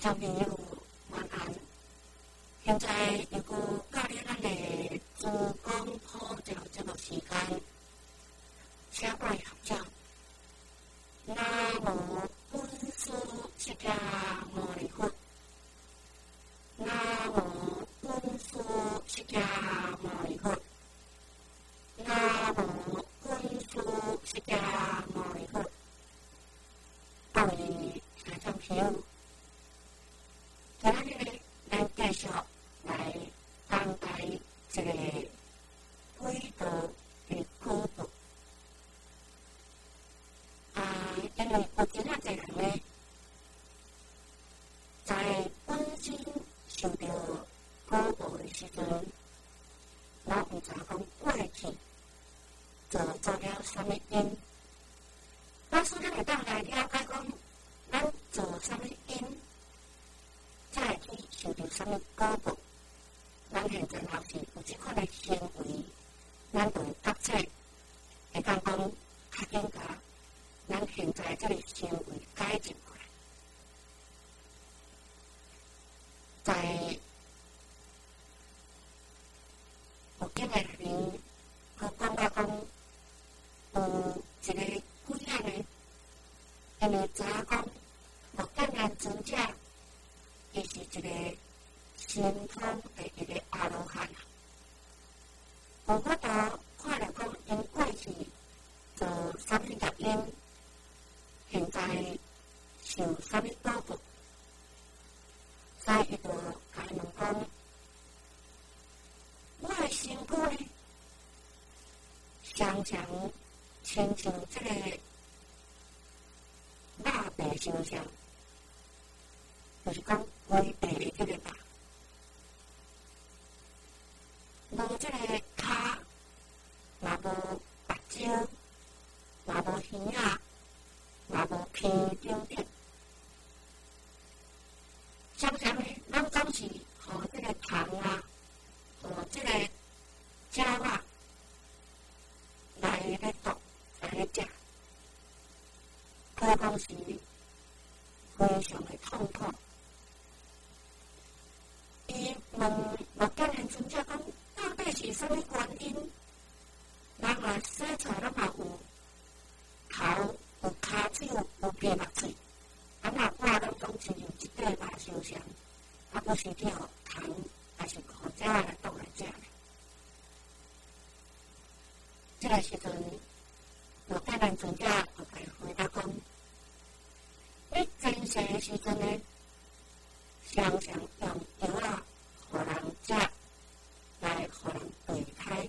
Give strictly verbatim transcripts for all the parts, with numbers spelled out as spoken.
小朋友晚安。现在又到到了咱的珠江普照这个时间，请各位合掌。南无本师释迦牟尼佛。南无本师释迦牟尼佛。南无本师释迦牟尼佛。各位听众朋友，今日呢，咱继续来讲解这个轨道的科普。啊，因为有真啊侪人呢，在本身受到科普的时阵，咱毋知讲过去做做了什么因。咱所以会当来了解讲，咱做什么因，才会去受到什么果报。咱现在若是有即款的行为，咱就会觉切，会当讲较紧甲咱现在这个行为改进过来。在有几个里面，佢讲到讲有一个几啊呢，因为知影讲目犍连尊者，伊是一个神通的一个阿罗汉。有法度看了讲，因过去做什么业因，现在受什么果报，所以伊就甲伊问讲，我的身躯呢，常常亲像这个肉白相像，就是讲灰白的这个肉，无这个骹，嘛无目睭，嘛无耳仔，嘛无鼻中点。常常呢，咱总是互这个虫啊，互这个鸟啊来咧毒，来咧食，可讲是非常的痛苦。伊问目犍连尊者讲，到底是什么原因？人嘛生出来拢嘛有头、有骹、手、有鼻、目、喙，啊若我拢讲亲像一块肉相像，啊不是去互虫，还是互鸟来毒来食咧。这个时阵，目犍连尊者就甲伊回答讲：你前世的时阵呢，常常用药啊，互人食，来互人堕胎。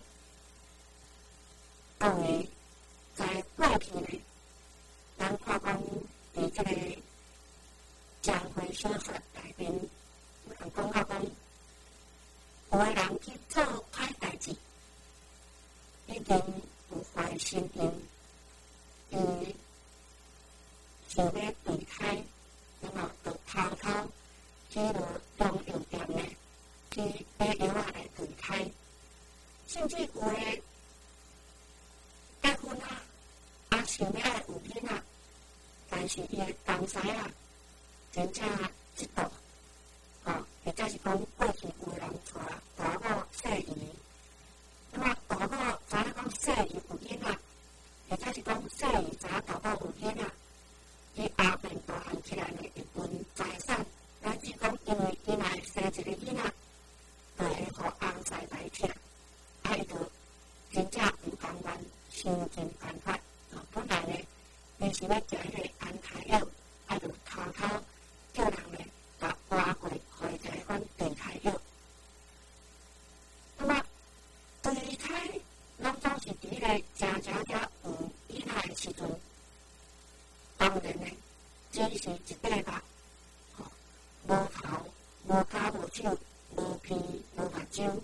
因为在过去呢，咱看讲伫这个江湖小说内面，人讲到讲，有个人去做歹代志，已经有坏心愿，伊想要堕胎，那么就偷偷去了中药店呢，去买药仔来堕胎，甚至有个结婚啊，啊想要有囡仔，但是伊的同师啊，真正嫉妒，哦，或者是讲过去有人带大某说伊，那么大某知影讲说伊有囡仔，或者是讲说伊知影大某有囡仔，伊后面大汉起来呢，一份财产，乃至讲因为伊若生一个囡仔，就会互翁婿来听，啊伊就真正毋甘愿。想尽办法，哦，本来呢，伊是要食迄个安胎药，啊，就偷偷叫人呢，甲挖过，互伊食迄款堕胎药。那么，堕胎，咱总是伫迄个正正正有囡仔的时阵，当然呢，只是一块肉，哦，无头、无骹、无手、无鼻、无目睭，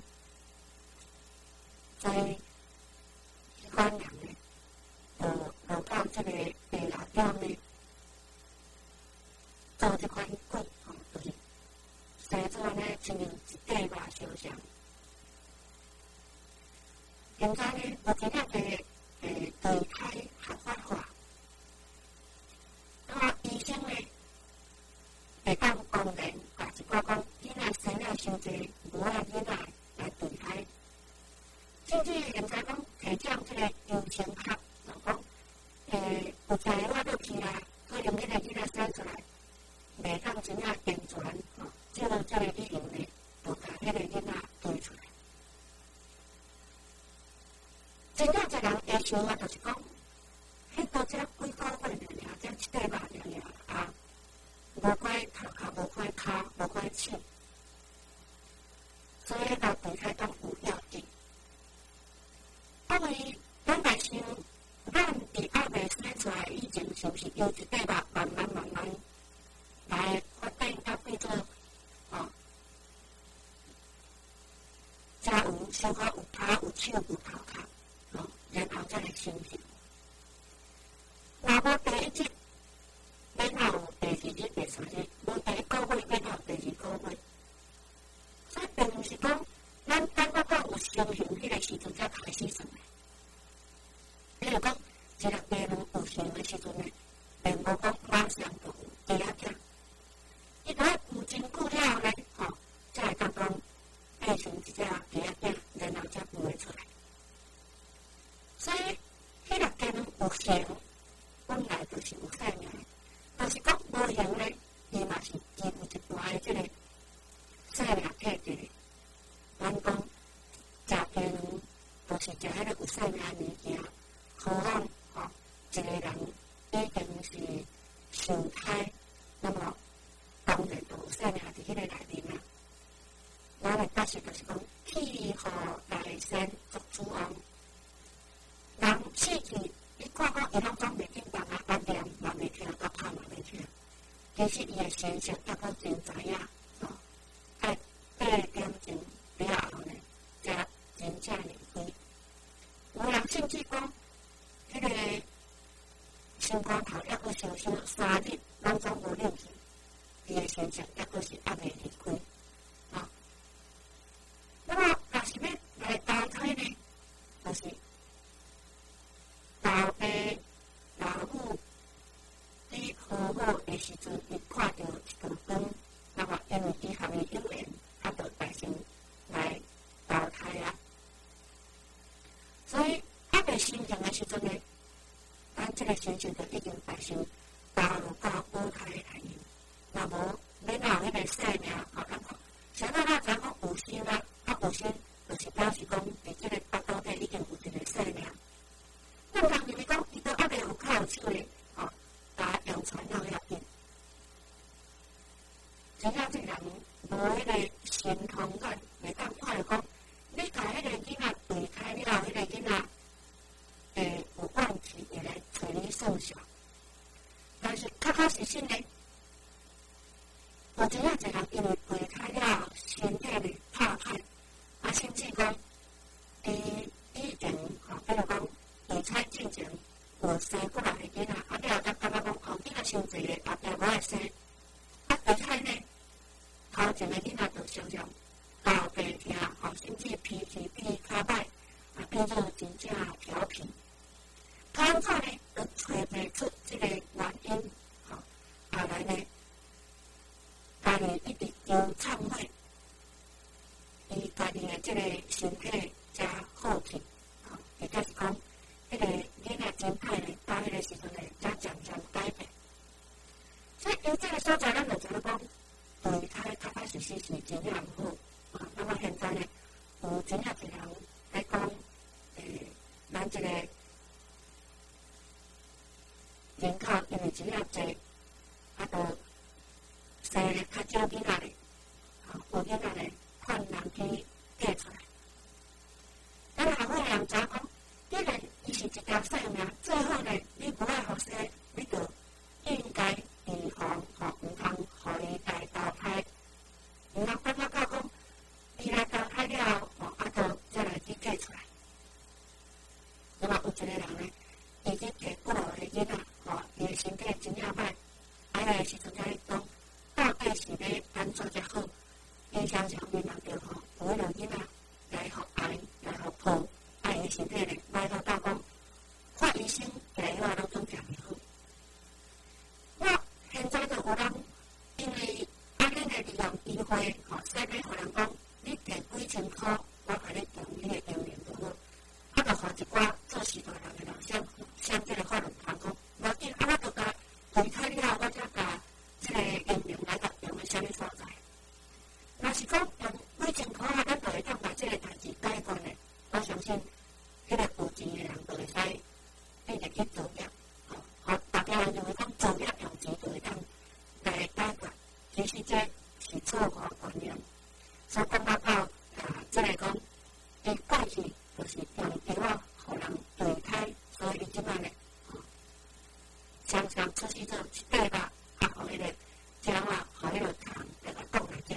在款人呢，就落到这个地牢中呢，做这款鬼，吼，就是生出来呢，亲像一块肉相像。现在呢，目前啊，个诶堕胎合法化，那么医生呢，会当讲的伤济无爱囡仔来对待，甚至现在讲提倡这个优先学，就讲诶，有才华落去啦，可能迄个囡仔生出来袂当真正健全，吼，即个这个理由呢，就甲迄个囡仔推出来。真正一人会想啊，就是讲，迄都只几个月尔尔，只一块肉尔尔啊，无怪头壳，无怪骹，无怪手，所以到对胎讲有要紧。因为咱来想，咱伫还未生出来以前，是毋是有一块肉慢慢慢慢来发展到变做哦，才有小可有骹有手有头壳。哦，然后再来成长。若无第一集，免有第二集、第三集；无第一个月，免有第二个月。所以并毋是讲，咱等到到有成型迄个时阵才开始算的。比如讲，一个病人有成的时阵呢，并无讲马上就有第二只。伊若有真久了呢，吼、哦，才会当讲变成一只第二只，然后才孵会出来。所以，迄个病人有成，本来就是有生命，但是讲无成咧，伊嘛是基有一大个即个生命体质。咱讲食病人，就是食迄个有生命物件，可能吼一个人已经是受胎，那么当然就有生命伫迄个内面啦。咱个解释就是讲，气候大生作主翁。人死去，伊看讲伊拢讲袂紧动啊，啊念嘛袂听，啊拍嘛袂听。其实伊个先生抑阁真知影，吼，爱八点钟了后呢，才真正离开。有人甚至讲，迄个心肝头抑阁烧烧三日，人总无冷去，伊个先生抑阁是还袂离开，吼。那么，若是要来投胎呢，就是。老爸、老母伫好好的时阵，伊看到一道光，那么因为伊和伊有缘，啊，就大声来投胎啊。所以还未成形的时阵呢，咱这个先生就已经大声投入到母胎的内面。那无免有迄个生命，好感觉。像咱咱知讲有生啊，啊有生，就是表示讲伫这个腹肚底已经有一个生命。那人认为讲，伊都还未有靠有手咧，吼，甲用传了遐紧。真正这人无迄个神通感，袂当看着讲，你甲迄个囡仔对开了，迄个囡仔诶有问题，会来找你算账。但是确确实实咧，有真正一人因为对开了，身体咧怕害，啊，甚至讲，伊以前吼，比如讲。二胎进前有生过来的囡仔，啊了才感觉讲后囡仔伤济个，后壁无爱生。啊二胎呢，头前个囡仔就常常后背疼，吼甚至脾气比较歹，啊变做真正调皮。刚才呢，就找袂出这个原因，吼，后来呢，家己一直有忏悔，伊家己的这个身体真好去，吼，或者是讲。迄个囡仔真歹咧，到迄个时阵咧，才渐渐改变。所以由这个所在，咱就知道讲，对胎确确实实是真正毋好。啊，那么现在呢，有真正一人来讲，诶，咱这个人口因为真正济，啊，就生咧较少囡仔咧，啊，有囡仔咧，困难去嫁出来。咱下尾人知讲。既然伊是一条生命，最好呢，你不爱互生，你就应该预防，吼，毋通互伊来投胎。毋通等到到讲，伊来投胎了，吼，啊，就再来去嫁出来。那么有一个人呢，已经嫁过了的囡仔，吼，伊的身体真正歹，啊，个时阵才讲，到底是要安怎才好？伊常常面临着吼，有迄个囡仔来互爱，来互抱。爱的身体咧，来到到讲，看医生来话拢总听袂好。那现在就有人因为安尼来利用医会吼，使俾互人讲，你摕几千箍，我甲你用你的经验就好。啊，就互一寡做时代人的人向向即个法律通讲，无要紧，啊，我著甲离开了后，我才甲即个经验来甲用喺啥物所在。若是讲用几千箍啊，咱就会当把即个代志解决咧。我相信，迄个有钱的人就会使变入去做业，吼，吼，大家人就会讲做业用钱就会当来解决。其实这是错误的观念。所以讲到到啊，即个讲，伊过去就是用药啊，互人堕胎，所以伊即摆咧，吼，常常出去做一块肉，啊，互迄个鸟啊，互迄个虫来甲挡来食。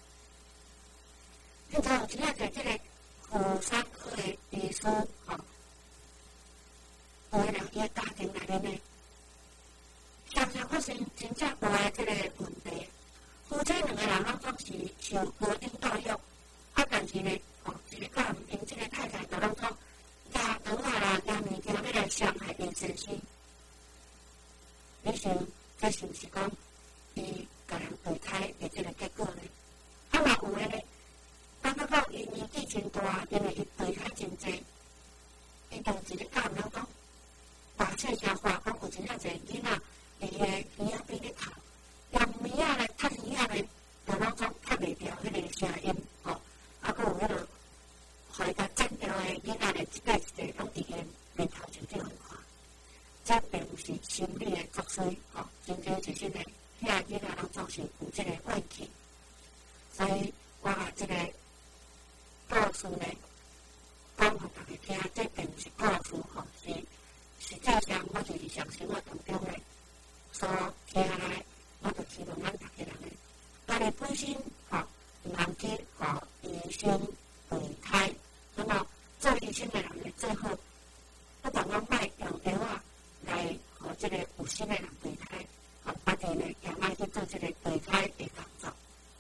现在有真正在即个妇产科的医师，吼，有诶人伊诶家庭内面咧，常常发生真正大诶即个问题。夫妻两个人拢总是受家庭教育，啊，但是呢，吼，一个教毋因即个太太就拢讲压糖啊啦，压物件要来伤害因先生。你想，这是毋是讲伊甲人堕胎的即个结果呢？啊，若有诶咧，感觉到伊年纪真大，因为伊堕胎真济，伊同一个教毋通讲，大册声话讲有真正侪囡仔，伊诶耳仔边咧哭。用耳仔咧，趁耳仔咧，就拢总吸袂掉迄个声音，吼，啊，佮有迄个，互伊甲剪掉诶囡仔咧，一个一个拢伫伊面头前顶看，这并毋是心理诶作祟，吼，真真实实诶，遐囡仔拢总是有即个怨气，所以我甲即个故事咧，讲互大家听，这并毋是故事，吼，是实际上我就是上生活当中咧所听来。我就希望咱大家人咧，家己本身吼毋通去互医生堕胎，那么做医生的人咧最好不但讲莫用药啊来互即个有心的人堕胎，吼，啊弟咧也莫去做即个堕胎的工作。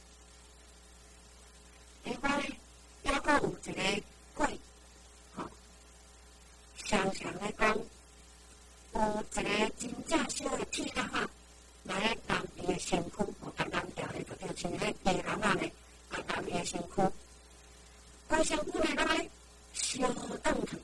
另外咧，还佫有一个鬼，吼，常常咧讲有一个真正小的铁盒啊。来咧男伊诶身躯，吼，甲男调咧，就叫像迄鸡笼仔咧，甲男伊诶身躯，规身躯咧，拢咧烧烫烫。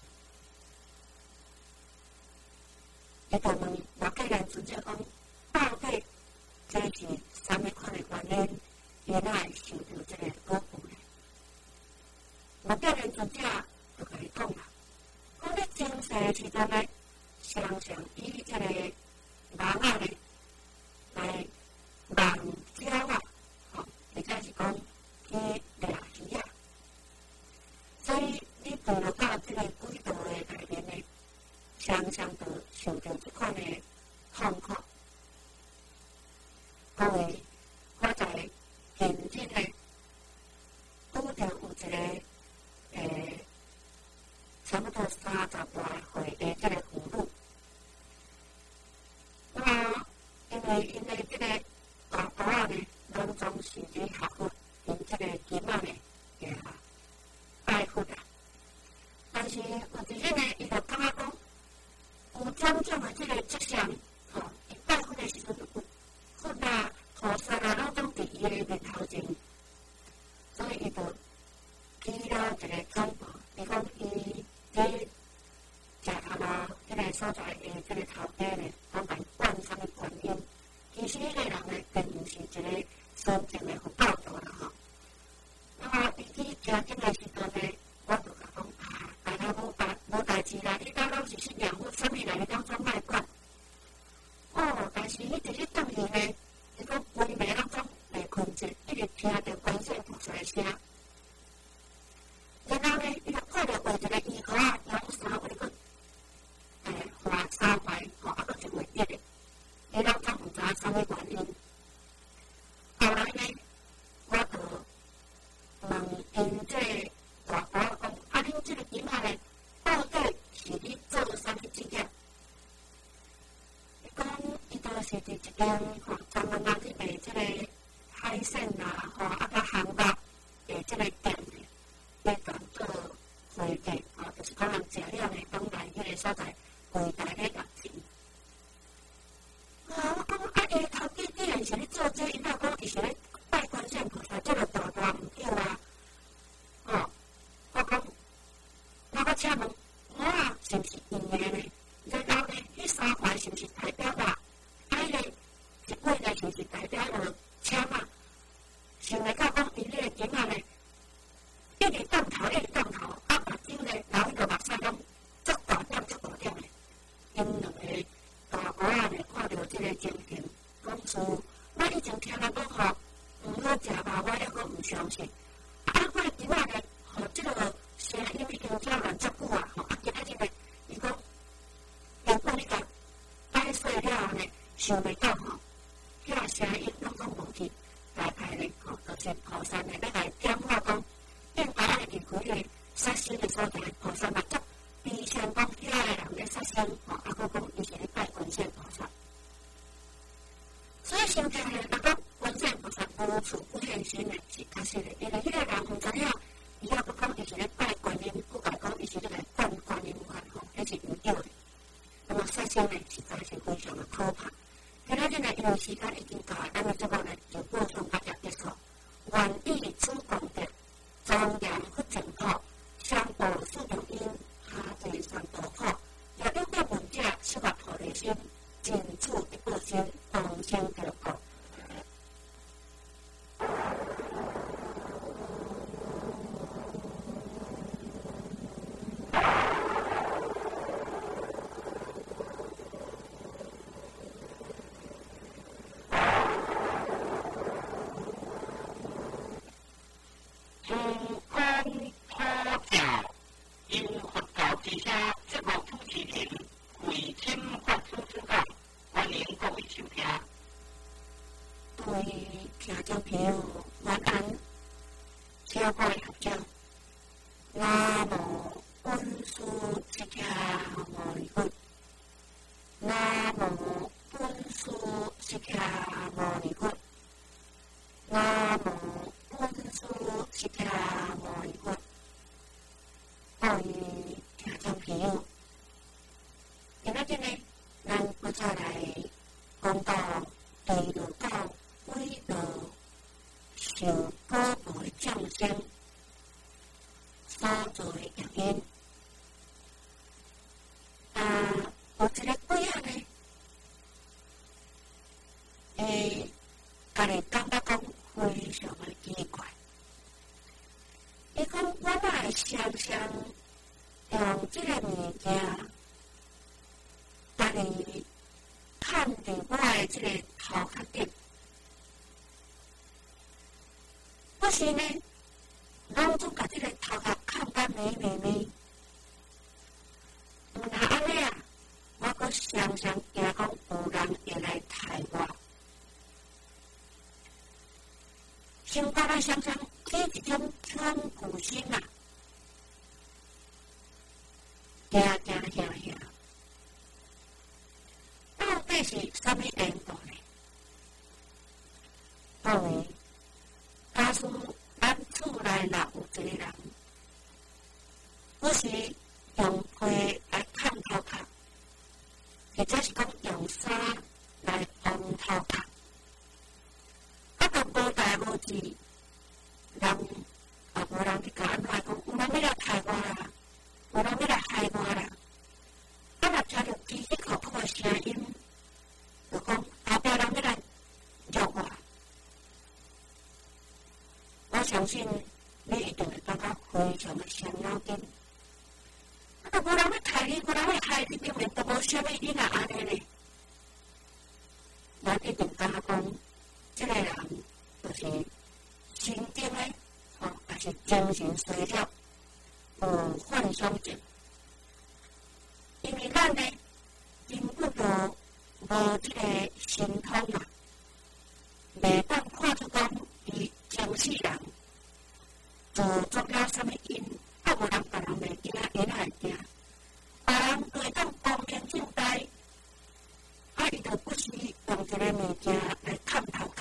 伊就问外界人专家讲，到底这是啥物款诶原因，伊哪会受到即个保护咧？外界人专家就甲伊讲啦，讲咧精细诶时阵咧，常常以即个笼仔咧。来望鸟啊，吼，或者是讲去掠鱼啊，所以你堕落到这个轨道的内面呢，常常就受到这款的痛苦。因为我在近日呢，拄着有一个诶，差不多三十来岁的这个妇女，那么。因为因为即个大肚仔呢，拢总是伫学佛，用即个金仔呢，诶哈，拜佛啊。但是有一日呢，伊就感觉讲，有种种的即个迹象，吼，伊拜佛的时阵，有佛啊、菩萨啊，拢总伫伊的面头前，所以伊就起了一个想法，伊讲伊伫食头路迄个所在诶，即个头家呢，讲甲伊灌啥物观音。其实迄个人呢，并毋是一个真正诶佛教徒啦吼。那么伊去听经诶时阵呢，我就甲讲啊，大家无代无代志啦，你当拢是信仰佛，啥物来你当总莫管。哦，但是伊伫咧当时呢，伊讲规暝当中袂困着，一直听着观世菩萨诶声。然后呢，伊就看着画一个衣裤啊，然后衫画个。诶，画三排，吼，啊，佫就袂记咧。伊拢总毋知影啥物原因。后来呢，我就问因这大婆讲，啊，恁这个金仔咧，到底是你做啥物职业？伊讲，伊都是伫一间吼，专门拿去卖这个海鲜啦，吼，啊，甲烘肉诶，这个店咧，来当做会计，吼，就是讲人食了呢，当来迄个所在。柜台咧拿钱，啊！我讲啊，伊头家既然是咧做这，伊若讲伊是咧拜观世菩萨，这就想袂到讲伊迄个囡仔呢，一直当头，一直当头，啊，目睭呢，流迄个目屎讲足大点，足大点的。因两个大哥仔呢，看到即个情形，讲说，我以前听人讲吼，毋好食肉，我抑阁毋相信。啊，我的囡仔呢，吼，即个声音已经听人足久啊，吼，啊，今仔日呢，伊讲，原本你甲摆细了呢，想袂到吼，迄个声音拢讲无去。大概呢，吼，就是菩萨呢，要来点我讲，应该爱离开个杀生的所在，菩萨嘛足悲伤讲，遐个人咧杀生，吼，啊，佫讲伊是咧拜观世菩萨。所以想起来，若讲观世菩萨无处不现身的，是确实的，因为迄个人毋知影，伊还佫讲伊是咧拜观音，佫甲讲伊是咧来灌观音法，吼，迄是毋对的。那么杀生呢，实在是非常的可怕。今仔日呢，因为时间已经到，咱们节目呢就播送到这结束。愿以此功德，庄严不净土，上报四重因，下济三途苦。若有个闻者，失发菩提心，尽处一个心，同生得果。是呢，咱总甲即个头壳看甲美美美。若安尼啊，我阁常常惊讲有人会来害我。心肝啊，常常起一种恐惧心啊，惊惊吓吓。到底是啥物缘故呢？因为假使咱厝内若有一个人，我是用被来看头壳，或者是讲用衫来防头壳，啊，都无代无志，人啊，无人去甲安怎讲，有人要来害我啦，有人要来害我啦，啊，若听到稀稀可可的声音，就讲后壁人要来辱我。我相信你一定会感到非常的伤脑筋。啊，无人要害你，无人要害你，根本都无啥物因啊安尼呢。咱一定感觉讲，这个人就是心中的，哦，也是精神衰弱，有幻想症。因为咱呢，根本就无这个神通啊，袂当看出讲伊将世人做作了什么因，啊无人别人袂惊，因还惊。别人会当光明正大，啊伊就不是用一个物件来探头壳。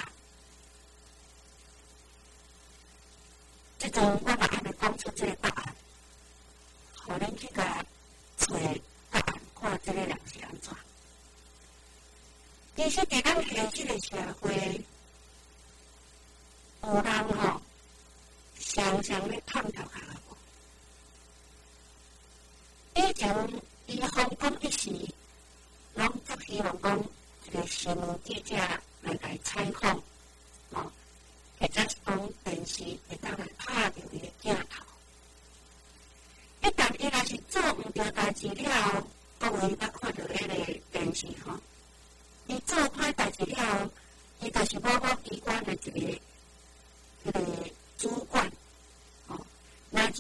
即阵我嘛安尼讲出这个答案，互恁去甲找答案，看这个人是安怎。其实伫咱现实的社会，有人吼常常咧探头壳个。以前伊风光一时，拢足希望讲一个新闻记者来来采访，哦，或者是讲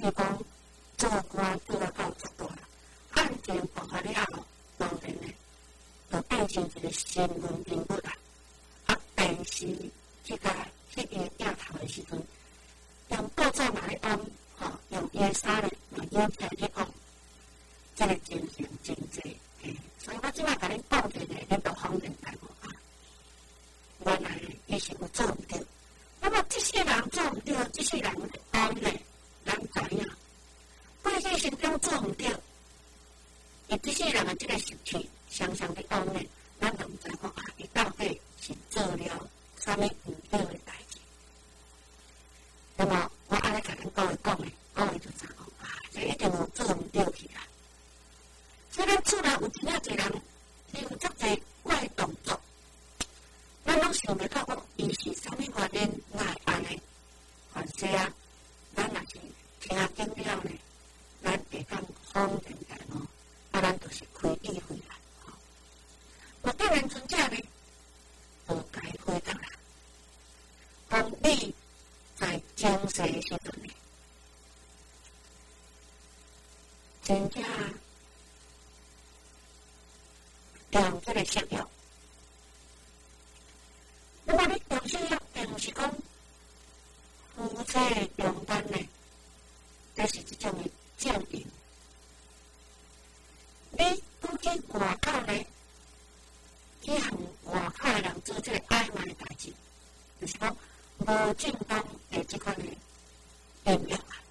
比如讲做官做到到足大啦，案件办好了后，当然呢，就变成一个新闻人物啦。啊，但是这个迄个镜头的时阵，用报纸嘛咧按，吼，用伊的衫咧嘛引起来咧讲，这个情形真济，嘿，所以我即摆甲恁讲起来，恁就方便来无啊。原来伊是有做毋对，那么这些人做毋对，这些人的安咧，咱知影，过去心中做毋对，伊这些人的这个习气，常常的安咧，咱就毋知讲啊，伊到底是做了啥物毋对的代志。那么我安尼甲恁各位讲诶，各位就知讲啊，这一定有做毋对去啦。所以咱厝内有真正侪人，伊有足侪怪动作。咱拢想袂到讲，伊是啥物原因来安尼？反正啊，咱若是听见了呢，咱会当方便来哦，啊，咱就是开议会啦。我个人存在呢，无该回答啦。讲你在精神的时阵呢，真正用这个食药。那么你用这药，并是讲夫妻中间呢，这是一种的建议。你不去外口呢，去向外口的人做这个暧昧的代志，就是讲无正当的这款的应用啊。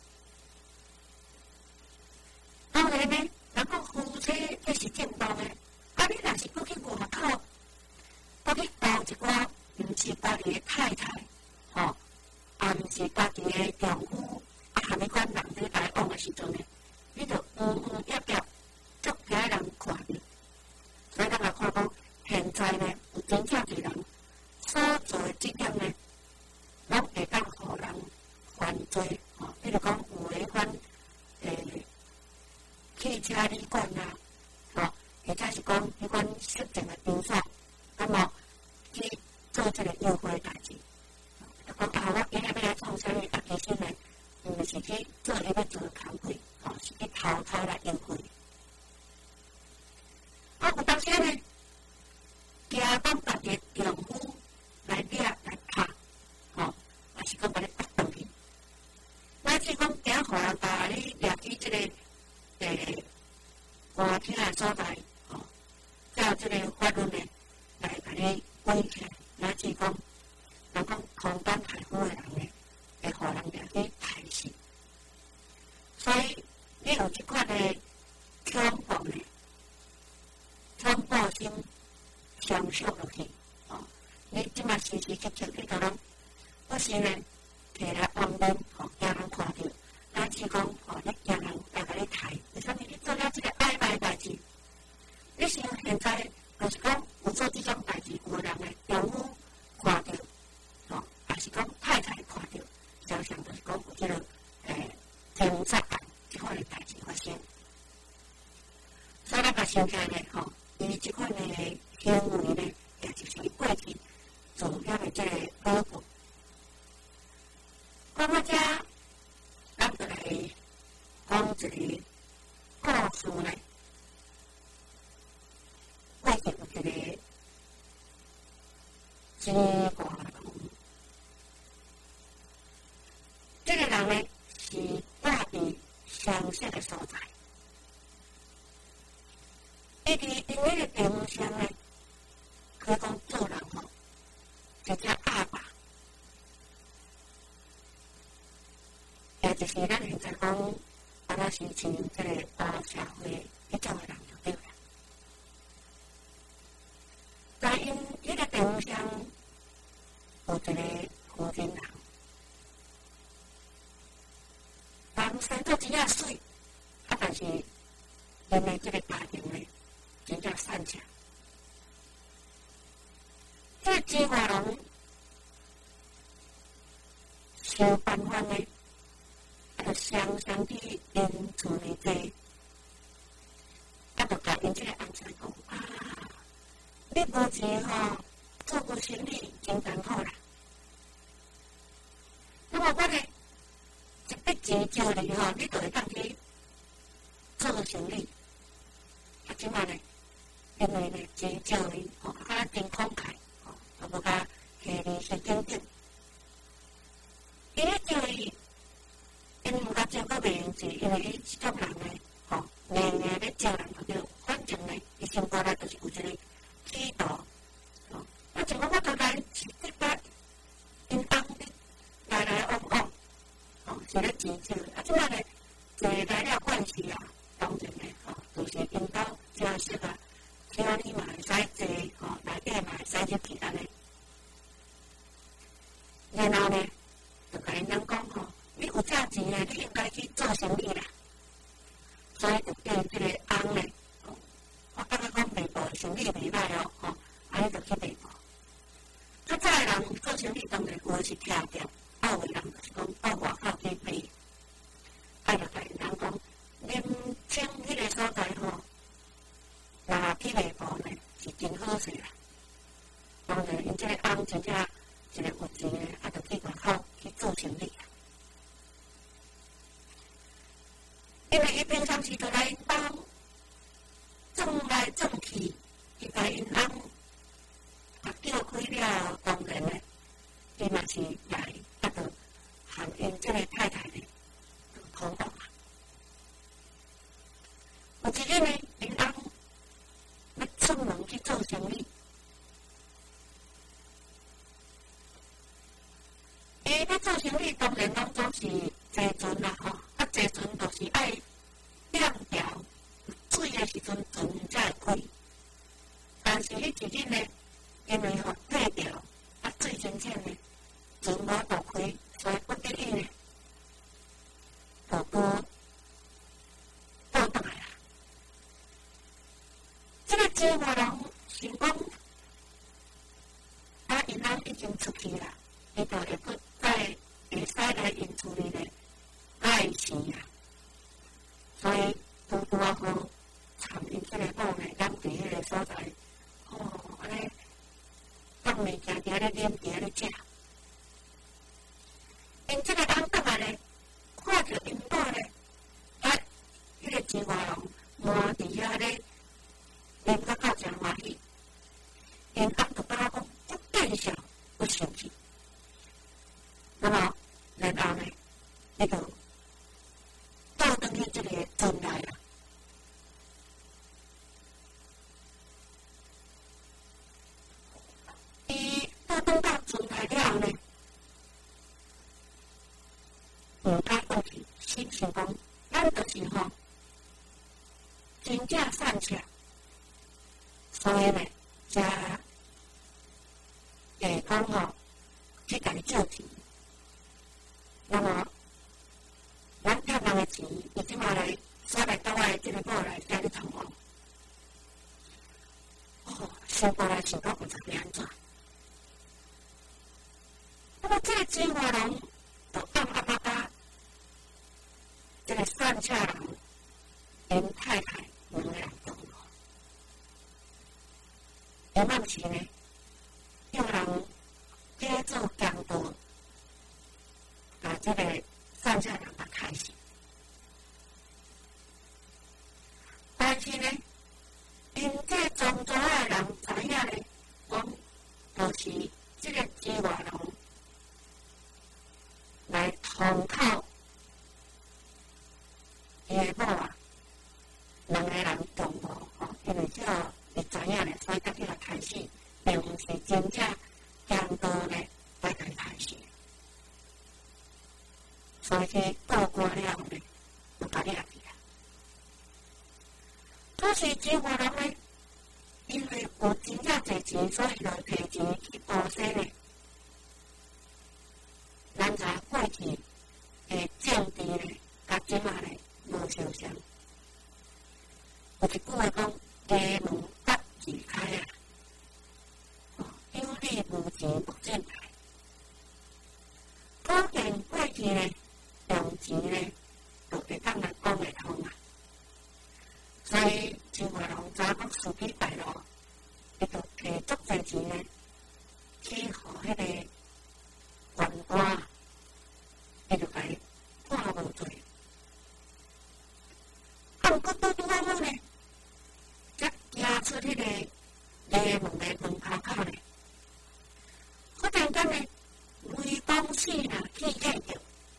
当然呢，然后夫妻这是正当的，啊，你若是不去外口，不去交一寡。毋是家己的太太，吼、哦，啊，毋是家己的丈夫，啊，含迄款人咧来往的时阵呢，你就嗯嗯约约，足惊人看着。所以咱来看讲，现在呢，有真正侪人所做的这点呢，拢会当互人犯罪，吼、哦，比如讲有违反诶汽车旅馆啊，吼、哦，或者是讲迄款失证的场所，那么去做这个优惠的代志，讲啊，我今日要来创啥物啊？其实呢，毋是去做伊要做的工课，吼，是去偷偷来优惠。啊，有当时呢，惊讲家己丈夫来掠来拍，吼，也是讲把你bắt倒去。乃至讲惊互人把你掠去这个诶官厅的所在，吼，叫这个法律呢来把你关起来。乃至讲，人讲空间太好的人呢，会互人掠去害死。所以你有即款的恐怖呢，恐怖心上升落去，哦，你即马时时刻刻你就拢，不是呢，摕来安面，吼，惊人看到，乃至讲，吼，你惊人来甲你抬，为啥物你做了即个暧昧代志？你想现在就是讲有做即种代志，有人呢丈夫看到，吼，也是讲太太看到，常常就是讲有即个诶警察案即款的代志发生。所以咱甲想起来呢，吼，伊即款的行为呢，也就是伊过去做了的即个报告。讲到遮，咱就来讲一个故事呢。过去有一个真大人，这个人呢是住伫乡下的所在。伊伫因迄个地方上呢，可以讲做人吼，就叫阿爸，也就是咱现在讲，安那是像这个大社会迄种的人就对了。在因迄个地方上，有一个福建人，人生做真正水，啊，但是因的这个家庭呢，真正善良。这金华人想办法呢，啊，常常去因厝内坐，啊，就甲因这个安全讲啊。你无钱吼，做个生意真艰苦啦。那么我呢，一你钱少哩吼，你就会当去做生意。啊，即摆咧，因为咧钱少哩，吼，啊，真慷慨，吼，啊，无甲下利息等等。伊咧叫伊，因毋甲借个袂用钱，因为伊即种人咧，吼，硬硬咧借人就对，反正咧，伊心肝内就是有一个企图，吼，啊，像讲我刚才是即摆因翁来来往往，吼，是咧钱少，啊，即摆咧坐来了惯势啊，当然咧，吼，就是因兜正式啊，听你嘛会使坐，吼，内底嘛会使入去安尼，然后咧。就甲因翁讲吼，你有价钱诶，你应该去做生意啦。所以就叫即个翁咧，我感觉讲卖布生意袂歹哦，吼，安尼就去卖布。较早诶人做生意当然有诶是徛店，啊有诶人就是讲到外口去卖。啊，就甲因翁讲，恁请迄个所在吼，若去卖布呢是真好势啦。当然，因即个翁真正一个有钱诶，啊，就去外口。去做生意啊！因为伊平常时就来因兜种来种去，伊甲因翁啊叫开了，当然咧，伊嘛是来啊，就含因即个太太咧讨论啊。有一日咧，因翁要出门去做生意。伊咧做生意当然拢总是坐船啦吼，啊坐船就是爱两条水诶时阵船才会开。但是迄一日咧，因为吼退掉，啊水深浅咧，船无度开，所以不得已咧，就搁倒转来啦。即个钱外人想讲，啊因翁已经出去啦，伊就会搁。在会使来因厝里咧爱钱啊，所以拄拄啊好参因即个某咧，踮伫迄个所在，哦，安尼放物件伫咧啉，伫咧食。因即个翁倒来咧，看着因某咧，啊，迄个钱外人满伫遐咧啉到到诚欢喜，因翁就甲我讲，我见笑，我生气。那么，然后呢，那个倒转去这个船来了。伊倒转到船来了后呢，唔敢过去，心想讲，咱就是吼，真正善巧，所以呢，才会讲吼，去甲伊借钱。那么，咱欠人诶钱，伊即马来刷来倒来即个某来甲你通往，哦，想过来想到不知要安怎。那么即个钱外人就暗暗巴巴，即个善巧人因太太两个人讲咯，伊嘛毋是呢，叫人加做监督。把这个善巧人打开始，但是呢，因这庄庄的人知影呢，讲就是这个钱外人来通靠伊的某啊，两个人共谋吼，因为这会知影咧，所以甲伊来开始，并毋是真正监督咧来甲伊开始。所以去倒挂了后呢，就把你下去啊。可是钱外人呢，因为有真正侪钱，所以就摕钱去补息呢。咱知过去诶政治呢，甲即马呢无相像。有一句话讲，家门搭二开啊，有理无钱不正派。可见过去呢。用钱咧，就会当来讲会通啊。所以钱外人早讲司机大路，伊就摕足侪钱咧，去互迄个官官，伊就甲伊看无次若去见着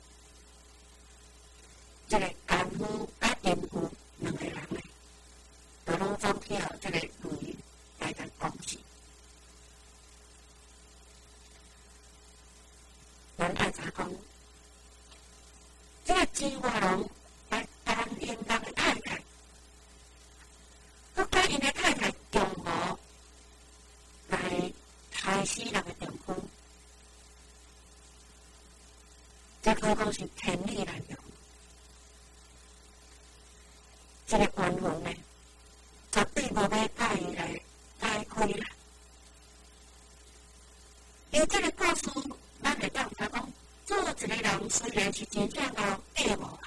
这个干夫甲淫妇两个人呢，就拢总去互这个雷来甲讲死。咱爱知讲，这个金华龙来干因人的太太，佮甲因的太太共谋来害死人的丈夫，这可讲是天理难容。这个冤魂呢，绝对无要甲伊来解开啦。因为这个故事，咱会当知讲，做一个人虽然是真正到假无啊，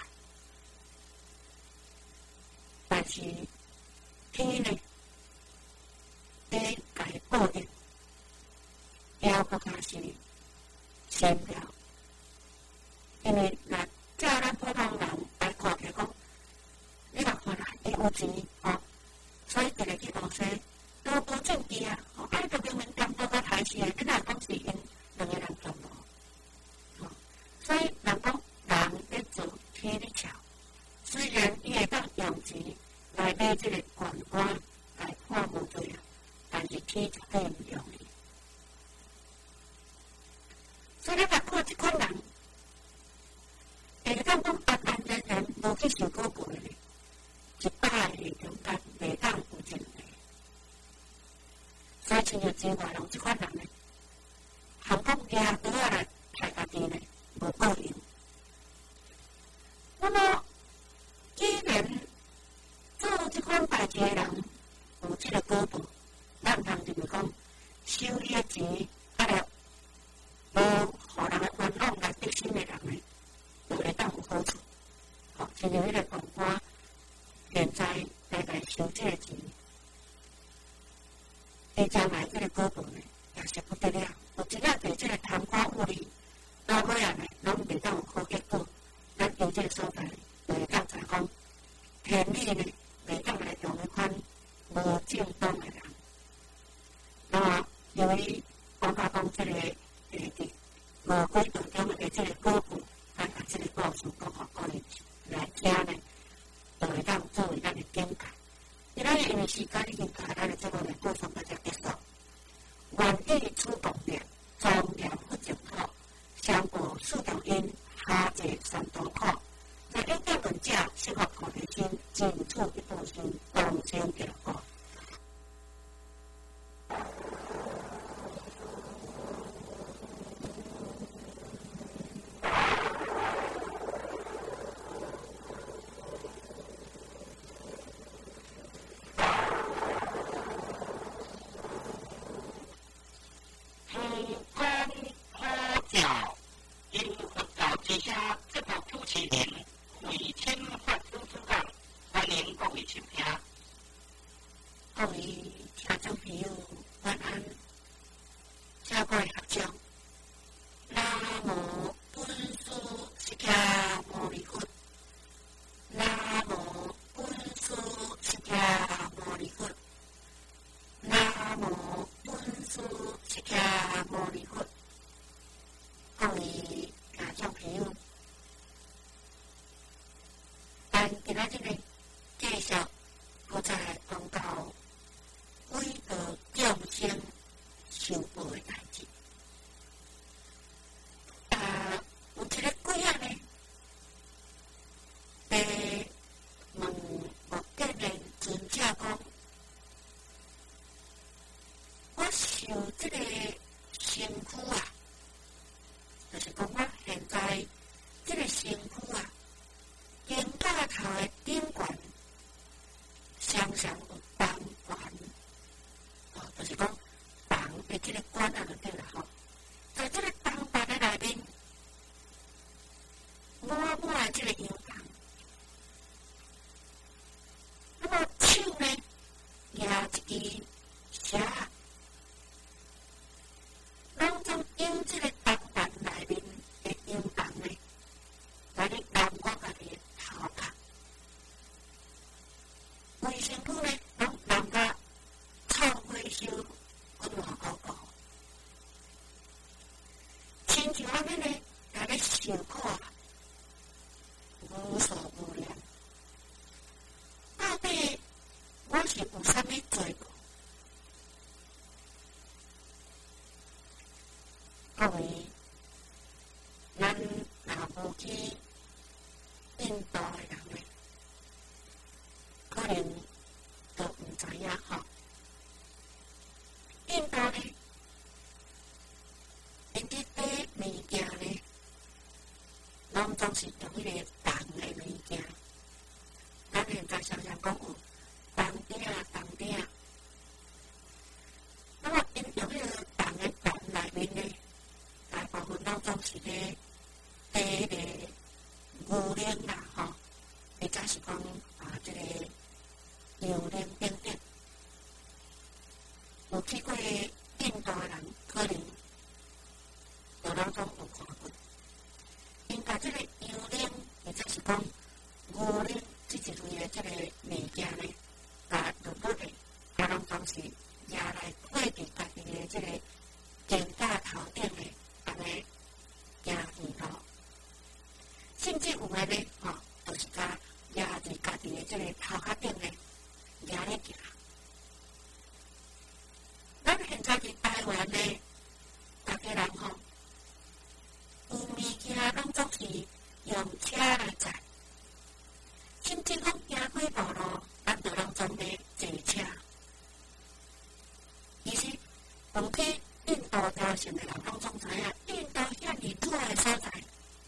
但是天呢，在甲伊报应，了搁较是先了。因为若照咱普通人来看起讲，你若看啦，伊有钱吼，所以一个去学生都无证据啊，吼，啊，就明明监督甲害死的，你若讲是因两个人共谋，吼，所以人讲人咧做天咧巧，虽然伊会当用钱来买这个官官来判无罪啊，但是天绝对毋容易。所以咱来看即款人，会当讲安安然然无去受过报的，一百个中间袂当有一个。所以像像金华龙即款人呢，含讲掠刀仔来害家己呢，无报应。那么，既然做即款代志的人有即个果报，咱通就是讲收伊的钱，啊了无互人的冤枉来得心的人呢，就会当有好处。吼，亲像迄个官官，现在来来收这个钱，伊将来这个果报呢，也是不得了。有真正对这个贪官污吏，到尾啊呢，拢袂当有好结果。咱从这个所在，就会当知讲，天理呢，袂当来用迄款无正当的人。那么，由于讲到讲这个诶伫无轨道中的这个果报，咱把这个故事讲互各位来听呢，就会当作为咱的警戒。今仔日因为时间已经到，咱的节目呢，播送到这结束。愿意出动力，装了不净好，相互四重音，下济三多苦。在一点论者，适合考虑清，进出一步心，当前结果。 以下这部夫妻年为千万都知道，欢迎各位收听。 各位听众朋友，晚安。请各位合掌。南无本师释迦牟尼佛。南无本师释迦牟尼佛。南无本师释迦牟尼佛。各位听众朋友，咱今仔日呢，继续搁再来讲到为着众生受报的代志。啊，有一个鬼仔呢，被问目犍连尊者讲：我受这个身躯啊，就是讲我现在这个身躯啊，肩胛头的顶悬常常有东管，哦，就是讲东的这个管啊，就对了吼。在这个东管的内面，满满的这个油糖，那么手呢，拿一支蛇，拢总用这个东管内面的油糖呢，来去染我家己的头壳。规身躯呢，拢染甲臭灰烧，滚热糊糊。亲像安尼呢， 无去印度的人咧，可能都毋知影吼。印度咧，因伫买物件咧，拢总是用迄个铜的物件。咱现在常常讲有铜鼎、铜鼎，那么因用迄个铜的铜内面咧，大部分拢总是咧加迄个牛奶啦，吼，或者是讲啊，即个牛奶等等。有去过印度的人，可能有当中有看过，因甲即个牛奶或者是讲牛奶这一类的即个物件咧，甲落落去，啊，拢总是拿来配伫家己的即个肩胛头顶的安尼行去路，甚至有诶咧，吼，就是甲拿伫家己的即个头壳顶咧行咧行。咱现在伫台湾咧，大家人吼，有物件拢总是用车来载，甚至讲行几步路，咱就拢总咧坐车。其实，有去印度朝圣的人拢总知影，印度遐尼热的所在，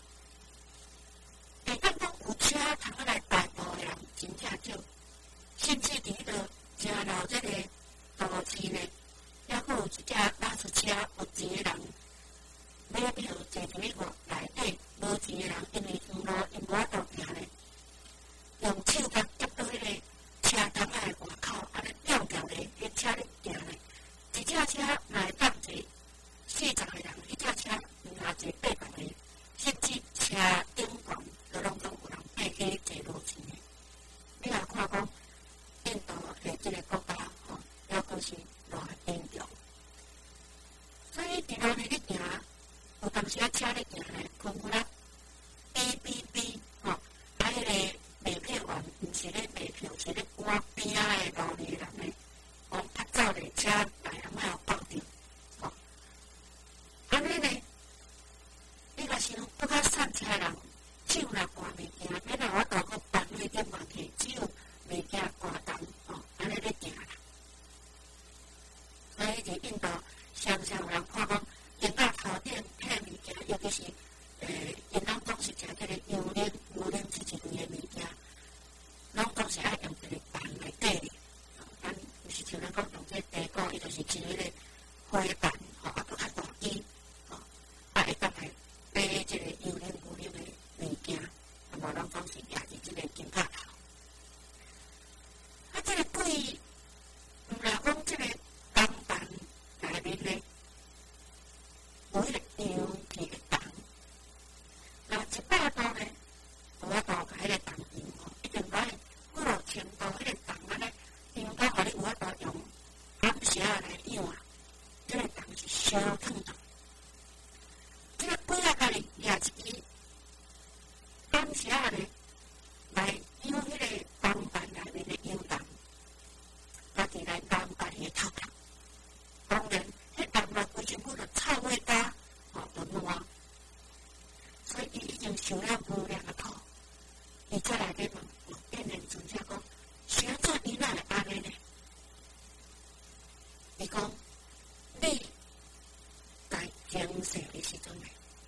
会当讲有车通啊来代步的人真正少，甚至伫迄个正老这个都市咧。还佫有一只巴士车，有钱的人买票坐伫迄个内底，无钱的人因为远路因无法度行咧，用手甲夹到迄个车窗仔的外口，安尼吊吊咧，迄车咧行咧。一只车内当坐四十个人，一只车若坐八百个，甚至车顶悬都拢总有人爬起坐无钱的。你若看讲印度的即个国家吼，还佫是偌严重，所以伫路咧咧行，有当时啊车咧行咧，困困啊，哔哔哔，吼，啊迄个卖票员毋是咧卖票，是咧赶边仔的路里人咧，讲较早咧车来啊莫有爆着，吼，安尼咧，你若想搁较散车人，手若挂物件，免若我大个放迄点物去，只有物件挂重，吼，安尼咧行啦。所以伫印度，常常有人看讲，肩胛头顶配物件，尤其是诶，因拢总是食迄个牛奶、牛奶这一类的物件，拢总是爱用一个铜来底咧。咱就是像咱讲用这茶果，伊就是一个咧花瓣，吼，啊，搁较大支，吼，啊，会当来买即个牛奶、牛奶的物件，啊，无拢总是夹伫即个肩胛头。啊，即个贵，毋若讲即个。钢板内面咧，有迄个羊皮的铜，若一百度咧，有法度甲迄个铜样吼，一定爱几落千度迄个铜安尼，样到互你有法度用暗时啊来养啊，即个铜是烧烫的。即个鬼啊，家己掠一支暗时啊咧来养迄个钢板内面的羊铜，家己来钢板的头壳。当然，迄铜若规身躯着臭味大，吼，着烂，所以伊已经受了无量的苦。伊再来咧问，变成真正讲，是安怎伊若会安尼呢？伊讲，你在经世的时阵咧，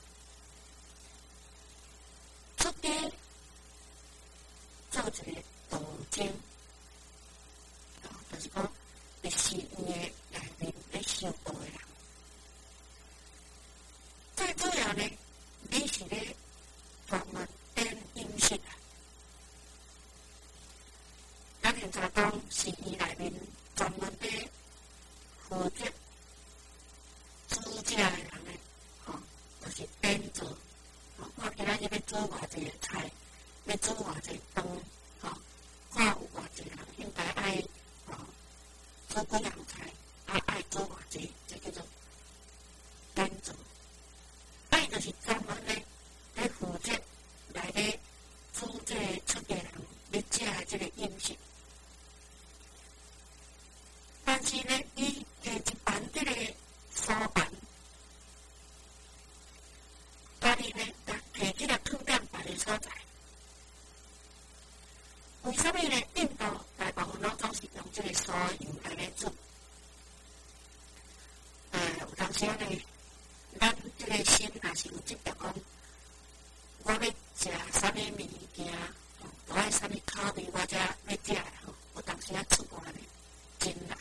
出家做一个道经，就是讲，伫寺院的内面咧修道的人。最主要咧，你是咧专门点饮食啊。咱现在讲寺院内面专门咧负责煮食的人咧，吼，就是点做，吼，我今仔日要煮偌济个菜，要煮偌济饭，吼，看有偌济人应该爱，吼，煮几样菜，爱爱煮偌济，这叫做点做。爱就是专门咧咧负责来咧煮这个出家人要食的这个饮食。但是咧，伊下一盘这个素盘，家己咧，下这个汤所在。为什么呢？印度大部分拢总是用这个酥油来咧煮。呃，有当时呢，咱这个心也是有执着讲，我要食啥物物件，我爱啥物口味，我才要食的吼。有当时啊出外呢，真难。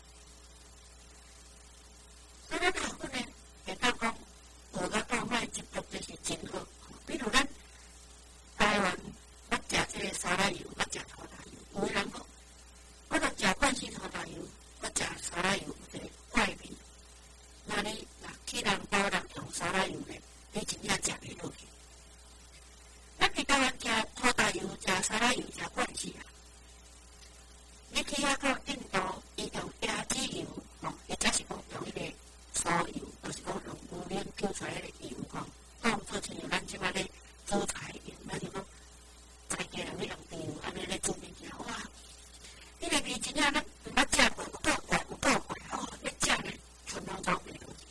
所以咱后尾呢，会当讲，学到到卖执着就是真好。比如咱台湾，捌食这个沙拉油，捌食土豆油，有的人讲，我著食惯式土豆油，我食沙拉油有一个怪味。那你若去人家人用沙拉油呢，你真正食袂落去。咱去台湾食土豆油、食沙拉油、食惯式啊。你去遐到印度，伊用椰子油，吼，或者是讲用迄个酥油，就是讲用牛奶抽出来迄个油，吼，当做亲像咱即摆咧煮菜用，咱就讲在家人咧用猪油安尼咧煮物件，哇！迄个味真正咱毋捌食过，有够怪，有够怪，哦！你食呢，全拢走袂落去。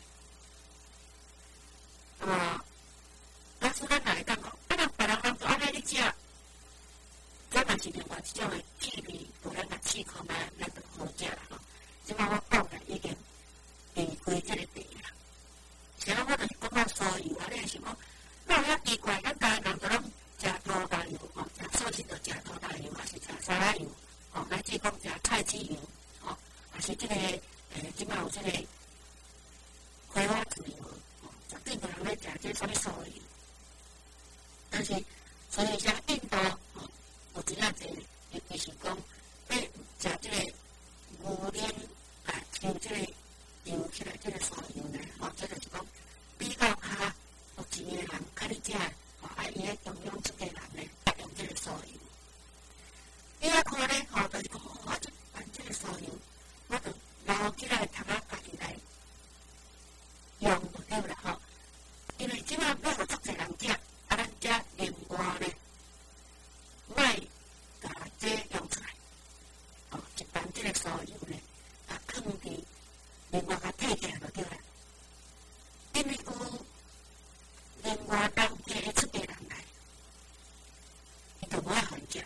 那么，但是咱若会讲讲，啊，人别人讲做安尼你食，咱嘛是另外一种诶气味，有咱若试看觅，咱就好食啦吼。即摆我讲诶已经离开即个地啦。像我就是讲到酥油啊，你是讲，哪有遐奇怪？咱台湾人就拢食土豆油吼，食素食就食土豆油，还是食沙拉油，吼，乃至讲食菜籽油，吼，还是即个诶，即摆有即个葵花籽油，吼，绝对无人咧食即啥物酥油。但是，所以像印度，吼，有真正侪，尤其是讲要食即个牛奶啊，抽即个油起来，即个酥油呢，吼，这就是讲比较较有钱诶人，较咧食，吼，啊，伊咧中央出家人呢，爱用即个酥油。你遐看咧，吼，就是讲，我就办即个酥油，我就捞起来，通啊家己来用就对啦，吼。因为即摆要互足侪人食，啊，咱遮另外呢，卖甲这用出来，吼，一办即个酥油呢，啊，放伫另外甲退起来就对啦。因为有另外人批诶出家人来，伊就无爱互伊食。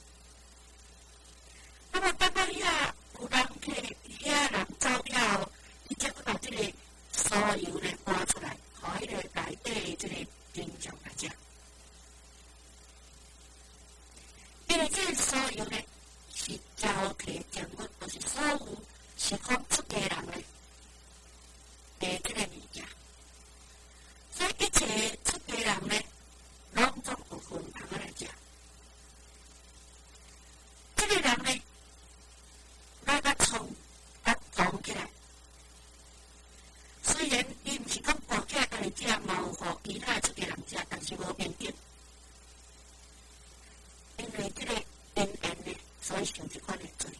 那么等到遐有人批遐人走了后，伊才去把即个酥油呢搬出来，互迄个内底诶即个民众来食。因为这个酥油呢是招提证物，就是所有是讲出家人的诶即个物件，所以一切出家人呢，拢总有分通啊来食。这个人呢，咱甲创甲装起来，虽然伊毋是讲包起来家己食，嘛有互其他出家人食，但是无面顶。因为这个因缘呢，所以想即款的罪。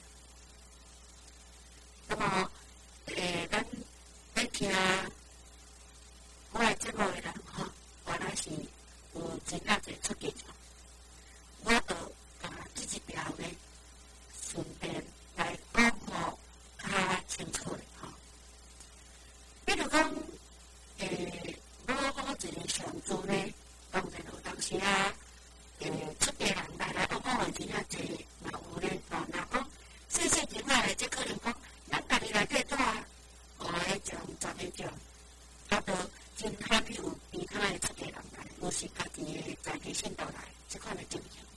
那么，诶，咱要听我的节目的人吼，原来是有真正侪出家人，我就把这一条呢，顺便来讲互较清楚的吼。比如讲，诶，我我一个上主呢，当然有当时啊。诶，出家人来来往往的真正侪，嘛有咧，吼，若讲细细情仔的，即可能讲，咱家己内底带五个种、十个种，啊，都真罕有其他的出家人来，有是家己的在地信徒来，即款的情形。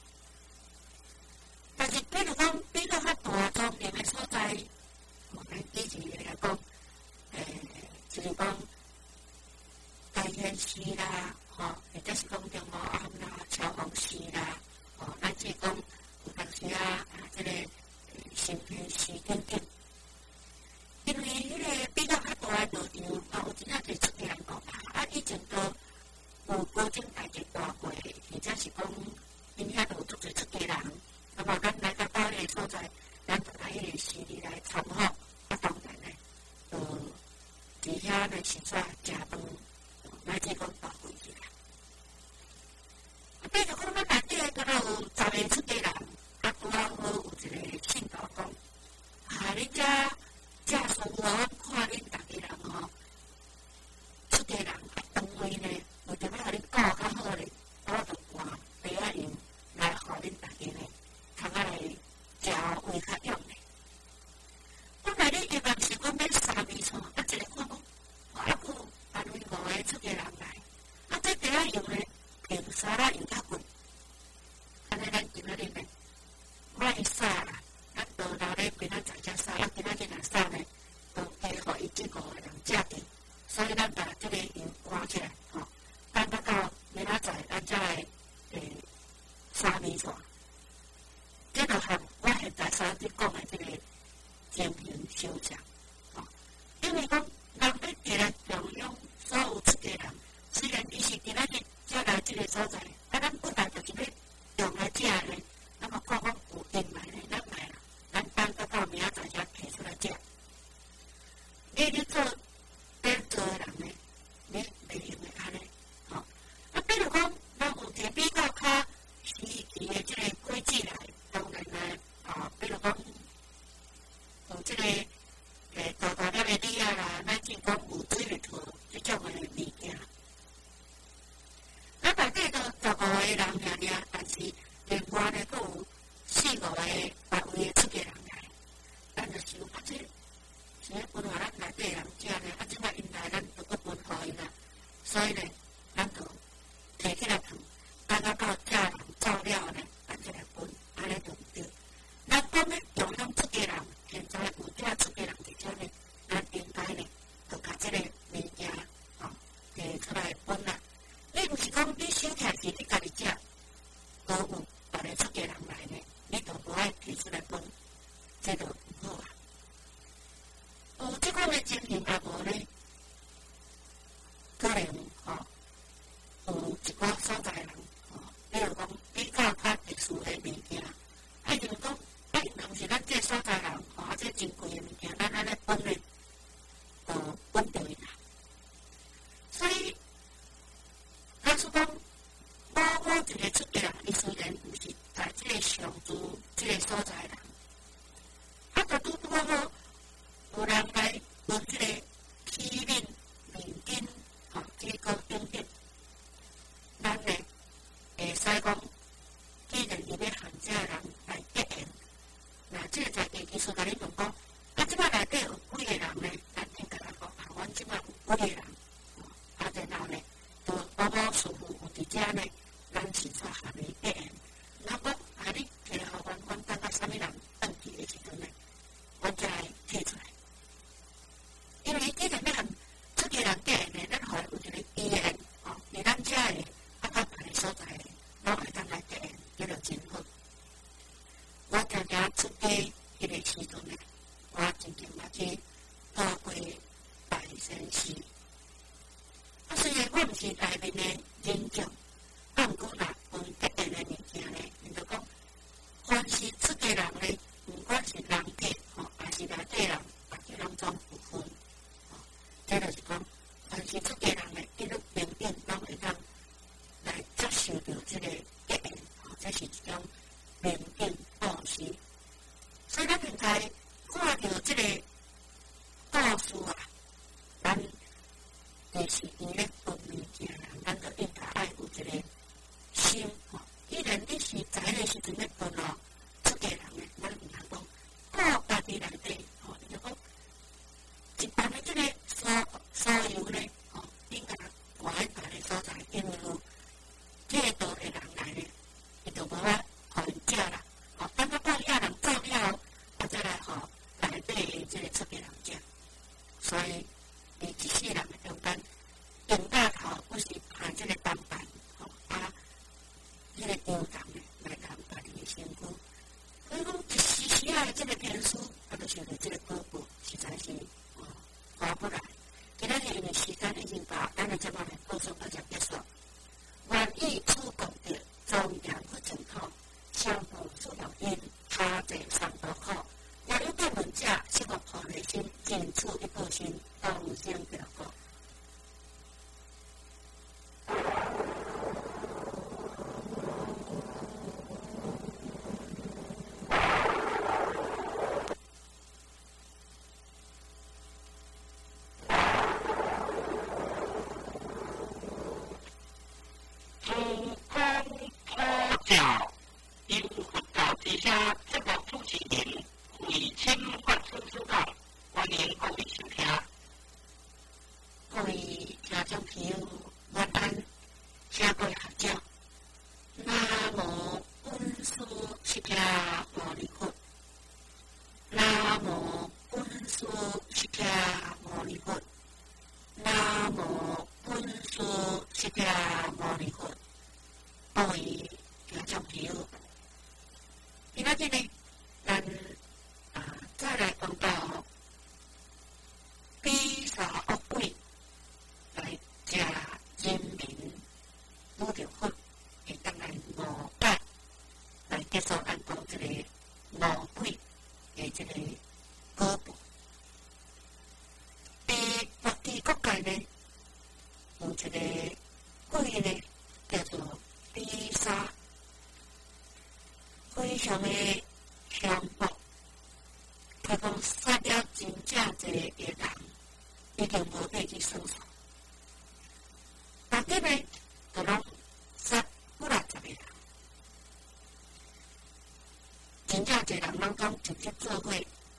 但是，比如讲比较较大庄严的所在，我们以前来讲，诶，就是讲大天寺啦。吼，或者是讲中午暗啦、超风寺啦，吼，乃至讲有当时啊，啊，即个新天寺等等。因为迄个比较较大诶道场，啊，有真正侪出家人讲啊，以前都有高僧大德大过，或者是讲因遐都有足侪出家人。那么咱来到到迄个所在，咱就来迄个寺里来参访，啊，当然咧，就伫遐来时煞食饭，乃至讲大会去啦。比如讲，咱内底敢若有十个出家人，啊，拄好好有一个信徒讲，啊，恁遮遮师傅，我看恁逐个人吼，出家人啊，当位呢，为着要互恁教较好咧，我就才来即个所在，啊，咱本来就是要用来食呢，那么看讲有应来呢，咱来啦，咱等到到明仔载才摕出来食。你你做要做的人呢，你袂用会安尼，吼、哦。啊，比如讲，咱有一个比较较稀奇的即个果子来，当然呢，啊，比如讲有即、這个诶大大粒的梨啊啦，咱是讲有水蜜桃即种的物件。咱内底都十五个人尔尔，但是另外呢，佫有四五个别位的出家人来，咱就想啊，这是咧分互咱内底人食呢，啊，即摆因来咱就佫分互因啦，所以呢，咱就摕起来放，等到到食人走了呢，咱再来分，安尼就毋对。咱讲咧用咱出家人，现在有遮出家人伫遮呢，咱应该呢，就甲即个物件吼摕出来分啦。你毋是讲你收起来是你家己食，都有别个出家人来呢，你就无爱摕出来分，这就毋好啊。有即款的情形也无呢，可能吼、哦、有一寡所在人吼，比如讲比较较特殊的物件，啊，就是讲，啊，若是咱这所在人吼，啊，这真贵的物件，咱安尼分呢，就分对啦。所以，假使讲，我我一个出家人，伊虽然毋是在即个上主即个所在人，啊，就拄拄好有人来问即个起面面金吼，即个顶顶，咱呢会使讲，既然伊要限这人来结缘，那即个在地技术甲你问讲，啊，即摆内底有几个人呢？咱应该来讲，啊，阮即摆有几个人？啊，然后呢，就某某师傅有伫遮呢，咱是煞下面结缘。那讲啊，你摕来互阮，阮等到啥物人转去的时阵呢，阮才来摕出来。因为既然要含出家人结缘呢，咱互有一个机缘，吼，伫咱遮的，啊，甲别个所在的，拢会当来结缘，这就真好。我常常出家迄个时阵呢，我真正嘛去做过拜先师。啊，虽然我毋是内面的人将，啊，毋过若分结缘的物件呢，因就讲，凡是出家人呢，毋管是人格吼，还是内底人，大家拢总有分。吼，这就是讲，凡是出家人呢，伊都平等拢会当来接受到即个结缘，吼，这是一种平等布施。所以咱应该看到即个故事啊，咱就是伊咧分物件人，咱就应该爱有一个心吼。既然你是在迄个时阵咧分哦，出家人咧，咱毋通讲靠家己内底吼，就讲一般的即个所所有咧吼，应该换喺别个所在，因为有戒道的人来咧，伊就无法互因食啦。吼，等到到遐人走了，啊再来互内底的即个出家人食。所以，伊一世人的中间，用大头不是含即个单板，吼啊，即个油重的来谈家己的身躯。所以讲一时时啊，即个天书，啊，就想到即个宝宝，实在是哦划不来。今仔日因为时间已经到，咱的节目呢，播送到这结束。愿意出国的中央不正统，相互出录音，他在上多口。若有对文者，希望可内心尽出一个心，当先表告。 主公科教，因佛教之下，这个主持人为清法出主讲，欢迎各位收听。 各位听众朋友，晚安，请各位合掌。南无本师释迦牟尼佛。南无本师释迦牟尼佛。南无本师释迦牟尼佛。各位听众朋友，今仔日呢，咱啊再来讲到比萨恶鬼来食人民。如上的项目，佢讲杀了真正侪个人，已经无地去算数。但今呢，就拢杀几六十个人，真正侪人拢讲直接做伙，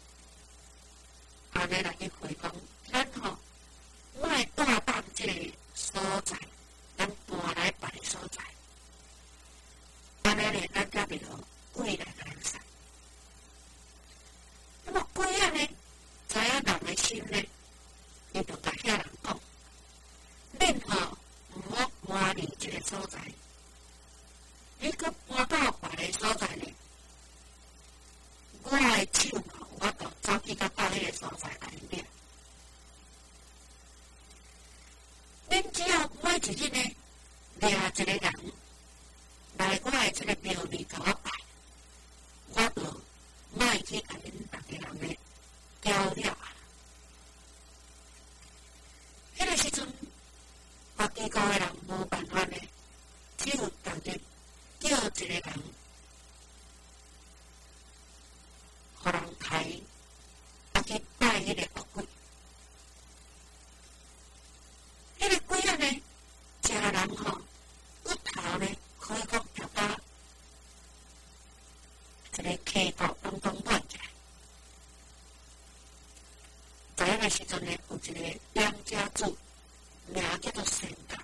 安尼来去回讲，咱吼莫带当即个所在，咱搬来别个所在，安尼咧，咱才袂落鬼来甲咱杀。那么鬼啊呢，知影人的心呢，伊就甲遐人讲，恁吼毋好搬离即个所在，你搁搬到别个所在呢，我的手吼，我就走去到到迄个所在来掠。恁只要每一日呢，掠一个人来我的即个庙里甲我拜，我就莫去甲恁逐个人呢交了啊！迄个时阵，别机构的人无办法呢，只有逐日叫一个人，互人开，啊去拜迄个恶鬼。迄个鬼仔呢，食人吼，骨头呢，可以讲食到一个溪道当中断起来。在迄个时阵呢，有一个两家主，名叫做神达，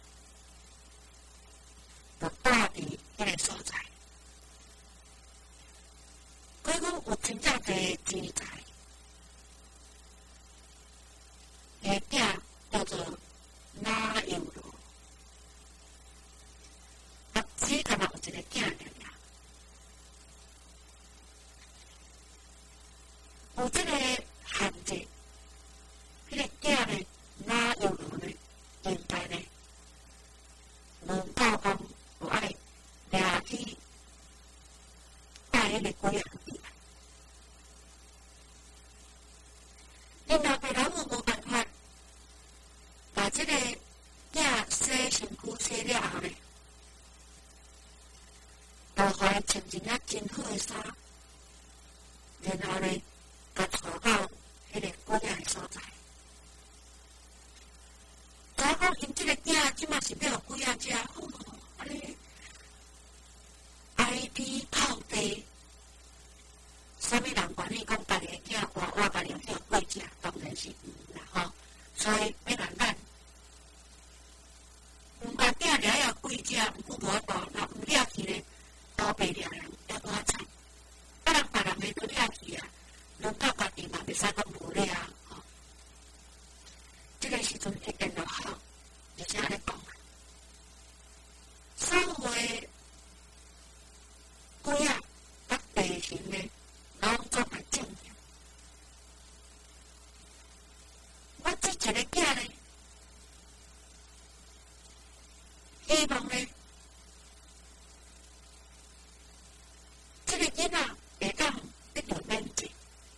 就住伫迄个所在。可以讲有真正侪钱财，个囝叫做哪有罗，啊，只干那有一个囝尔尔，有这个限制，迄个囝呢，哪有罗呢？应该呢，问到讲有爱掠去拜迄个鬼啊！恁老爸老母无办法，把这个囝洗身躯洗了后呢，就互伊穿一件真好的衫，然后呢，甲带到迄个鬼仔的所在。再讲因这个囝即马是要互鬼仔食，哦，安尼哀鼻泡地。啥物人管你讲家己的囝活活家己叫鬼食，当然是毋啦吼。所以要人咱，毋把囝掠了鬼食，毋过无法度，若毋掠去呢，倒白掠人还搁较惨。啊，人别人的都掠去啊，轮到家己嘛袂使讲无掠啊。吼，这个时阵一定就好，而且安尼讲啊，所有的鬼啊，甲地形呢。拢做来证明，我这一个囝呢，希望呢，这个囡仔会当得到免治，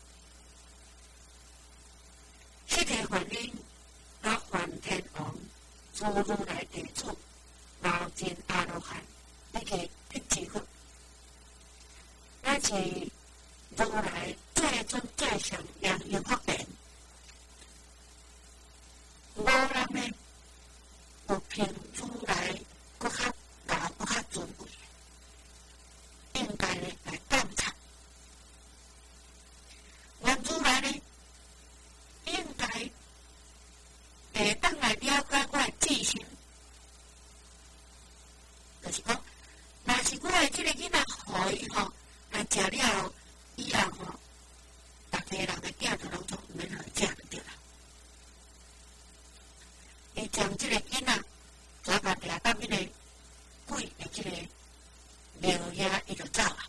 迄个原因，甲梵天王、诸如来地主、老真阿罗汉，那个一起去，那是。如来最尊最上良缘福田，无人呢有凭如来搁较高、搁较尊贵，应该呢来感察。原如来呢，应该会当来了解我的志向，就是讲，若是我的这个囡仔互伊吼来食了后。以后吼，逐个人的囝就拢总毋免互食就对啦。伊将即个囡仔抓甲掠到迄个鬼的即个庙遐，伊就走啊。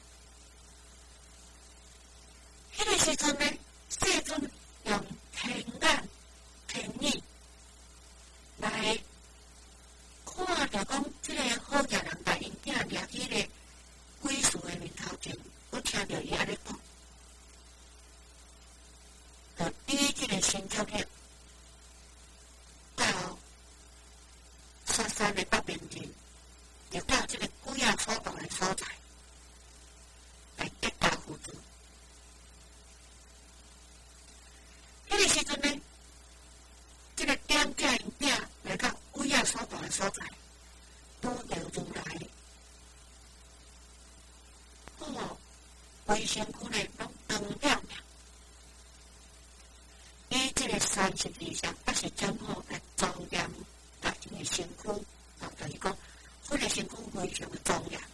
迄个时阵呢，世尊用天眼、天耳来看着讲，即个好人把因囝掠去个鬼树的面头前。我听到伊安尼讲， 规身躯呢拢长亮亮。伊即个三十二相，也是将好来庄严家己的身躯，啊，就是讲，迄个身躯非常的庄严。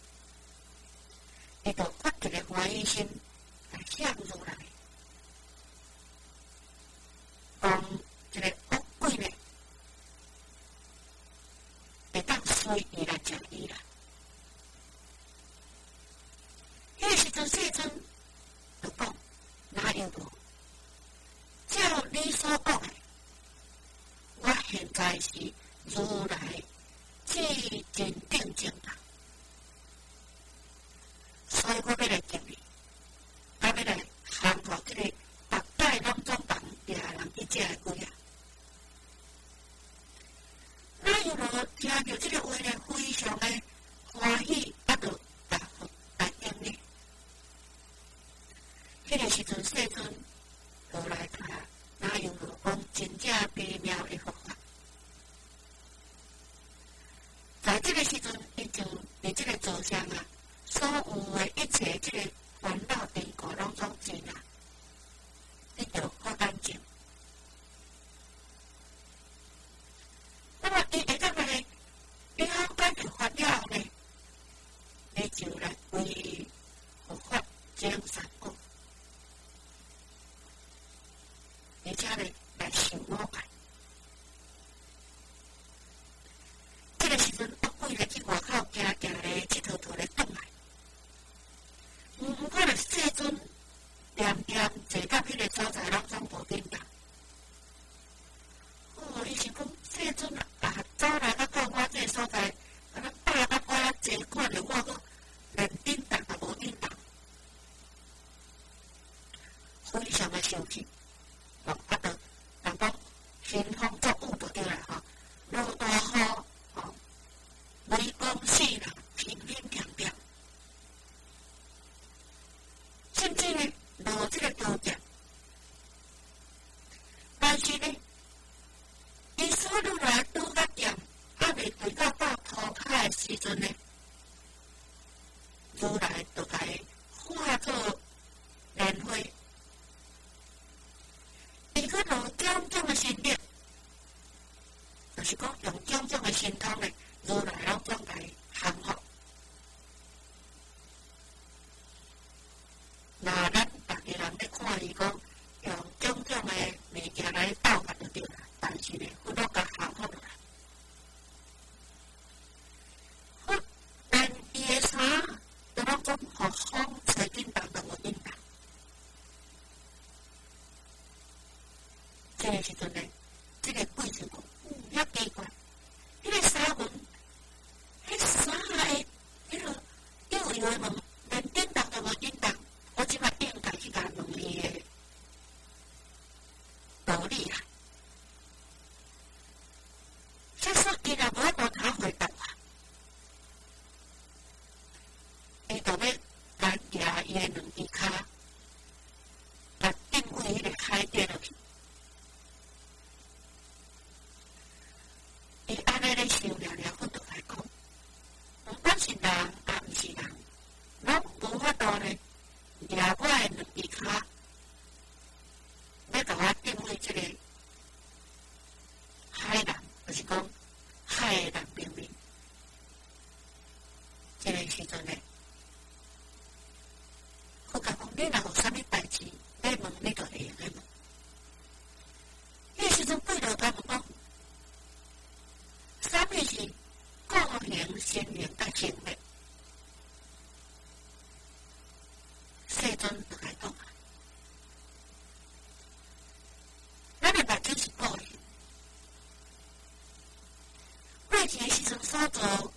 伊就发一个欢喜心来向如来，讲一个恶鬼呢，会当随伊来食伊啦。迄个时阵，世尊就讲哪有无？照你所讲的，我现在是如来至真定正人，所以我要来见你，我要来降服这个逐摆拢总帮掠人去食的鬼啊！那有无听到这个话呢？非常的欢喜，啊，就答复来应你。迄个时阵，世尊就来看，哪有无讲真正微妙的佛法？在这个时阵，已经伫这个座上啊，所有的一切这个烦恼尘垢拢总尽啊，你就好干净。那么伊会当来，你好解决烦恼呢？你就来为佛法讲三果。而且呢，来想我办。这个时阵，恶鬼来去外口行行咧，佚佗佗咧转来。毋毋过咧，世尊念念坐到迄个所在，拢总无叮当。哦，伊是讲世尊啊，啊，走来到到我这个所在，啊，咱搭到我坐看着我个连叮当也无叮当，非常的生气。哦，啊，就人讲兴风作雨就对啦，吼，落大雨，吼，雷公死人，平平平平，甚至呢落这个刀剑，但是呢，伊所落来拄甲剑，还未对到到涂骹的时阵呢，如来就甲伊化作莲花。伊去用种种的心力，就是讲用种种的神通呢，如来拢总来降服。那咱逐个人咧看伊讲，用种种的物件来斗法就对啦，但是呢，佢都甲降服落来。好，但伊的衫就拢总互风吹叮当都无叮当。这个时阵呢，这个鬼就讲，嗯，遐奇怪，迄个沙文，迄沙的，迄个幼幼的问，连叮当都无叮当，我即摆应该去甲问伊的道理啦。所以说，伊若无法度通回答我，伊就要来举伊的两支骹，来定位迄个海底落去。伊安尼咧想了了，我就来讲，毋管是人也毋是人，拢无法度呢，掠我的两支骹，要甲我定位即个海人，就是讲海的人平民。即个时阵呢，我甲讲，你若有啥物代志要问，你就会用来问。迄个时阵，鬼就甲我讲。啥物是个人心灵甲行为？世尊就来讲啊，咱的目睭是个人，过去的时阵所做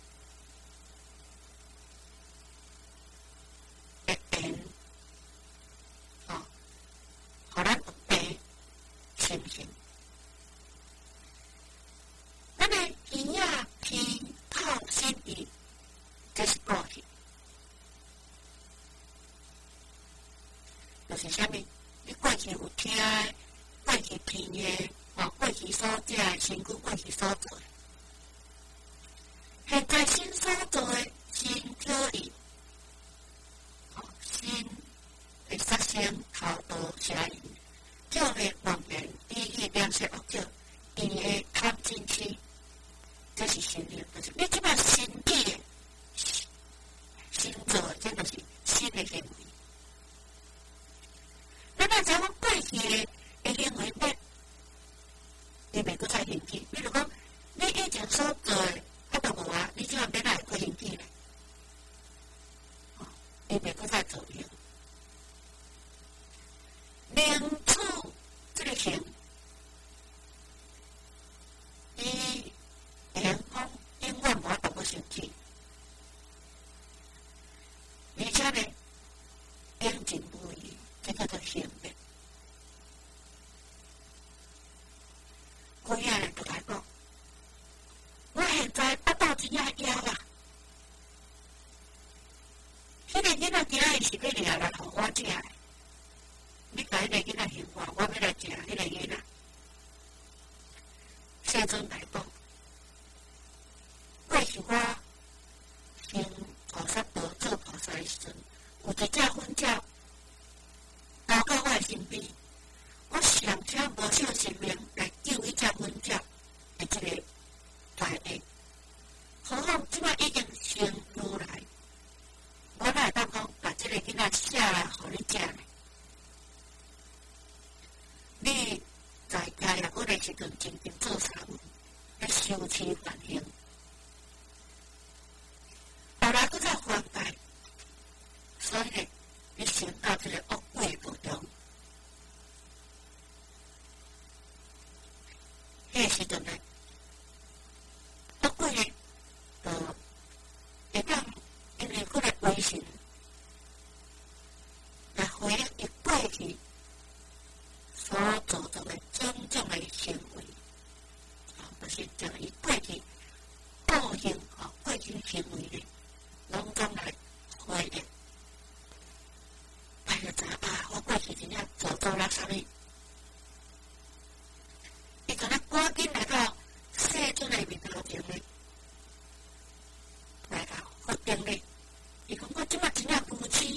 的缘，哦，互咱有地心性。咱的耳仔、鼻、口、心意，这是过去。就是啥物？你过去有听的，过去听的，哦，过去所食的，身躯过去所做的，现在新所做的，新可以，哦， 个行为。咱若讲过去的的行为，你你袂搁再生气。比如讲，你以前所做的啊都无啊，你即下变哪会搁生气咧？哦，你袂搁再做了。领处这个行，伊员工永远无法度搁生气，而且呢，应尽如意，这叫做行的。几个人就来讲，我现在啊到真正枵啊！迄个囡仔今仔日是要掠来互我食的。你甲迄个囡仔行我，我要来食迄个囡仔。世尊来讲，过去我行菩萨道做菩萨的时阵，有一只粉鸟跑到我的身边，我上车无小心命来救迄只粉鸟的这个大命。何况即摆已经成如来，我哪会当讲把这个囡仔写来互你食呢？你在家也嗰个时阵真正做三文，要修持反省，后来搁再反改，所以呢，你想到这个恶鬼当中，迄个时阵呢，恶鬼呢，就会当因为嗰个微信来回应伊过去所做到的种种的行为，啊，就是将伊过去恶行啊，过去行为呢，拢总来回应。哎呀，知啊，我过去真正做做了啥物？伊可能赶紧来到世尊的面头前呢，来到佛顶呢，伊讲我即摆真正无知。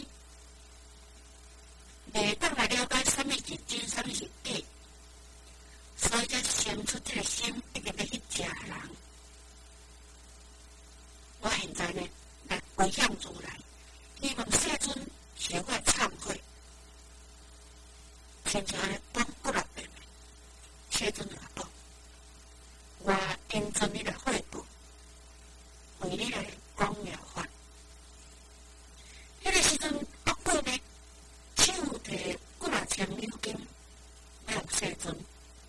袂当来了解什么是真，什么是假，所以才生出这个心，一直要去食人。我现在呢，来归向如来，希望世尊小我忏悔。亲像安尼讲几六遍，世尊就讲，我应准你来悔过，为你来讲妙法。迄个时阵，恶鬼呢？手提几若千美金，要世尊。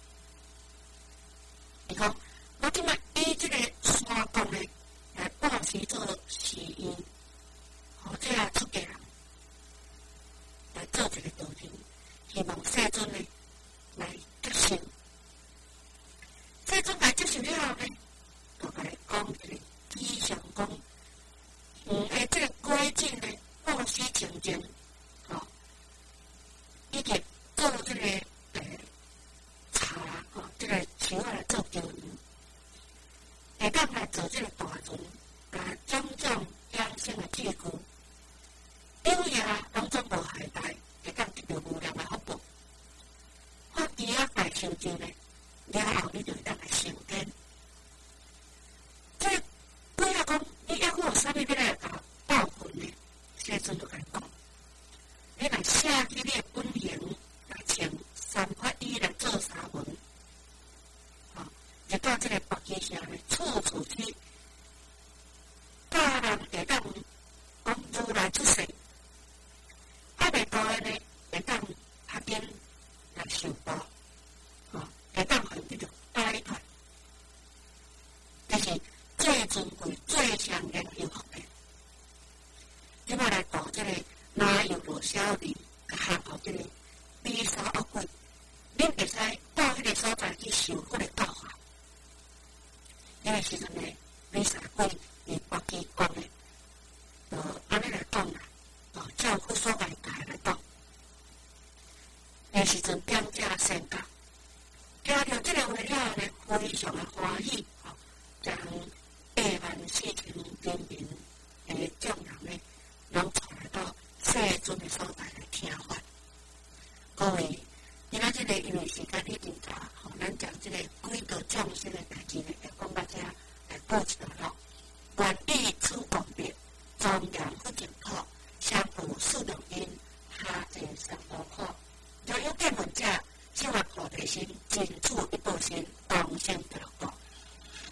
伊讲，我即摆以即个山公呢来报时做誓愿，互这个出家人来做一个道场，希望世尊呢来接受。世尊来接受了后呢，就甲伊讲一个吉祥讲，嗯，诶，这个规矩呢，报时清净，吼。伊个做这个诶茶吼，这个树啊来做钓鱼，下当来做这个大船，甲种种养生的器具，有也拢总无害大，下当得到无量的福报。我伫遐大成就呢，了后你就会当来成根。这几下讲，你还有啥物要来甲报魂呢？世尊就甲伊讲。你来写起你的本行，来穿三法衣来做三文，啊，就到这个北极城呢，处处去，教人会当讲如来出世，啊，袂到的呢，会当下边来受报，啊，会当互你着解脱，这是最尊贵、最上人幸福的。即摆来到这个。哪有多少人下后这个比萨恶鬼，恁会使到迄个所在去受嗰个教法。迄个时阵呢，比萨鬼伫北极讲的，就安尼来讲啦，哦，照佛所来教来讲。迄个时阵点正宣教，听到这个话了呢，非常的欢喜，哦，将八万四千人民诶众人呢，拢带来到世尊的所在来听法。各位，今仔日个因为时间已经长，吼，咱将这个几道众生的代志呢，来讲到这来报一段落。愿以此功德，庄严不净土，相互四德进出一步先当先得